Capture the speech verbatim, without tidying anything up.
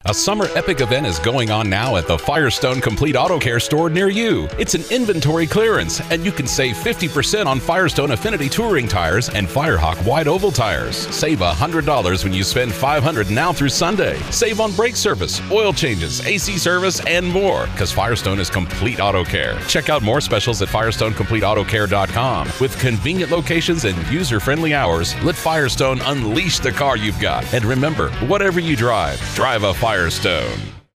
A summer epic event is going on now at the Firestone Complete Auto Care store near you. It's an inventory clearance, and you can save fifty percent on Firestone Affinity Touring tires and Firehawk Wide Oval tires. Save one hundred dollars when you spend five hundred dollars now through Sunday. Save on brake service, oil changes, A C service, and more, because Firestone is complete auto care. Check out more specials at firestone complete auto care dot com. With convenient locations and user-friendly hours, let Firestone unleash the car you've got. And remember, whatever you drive, drive a Firestone.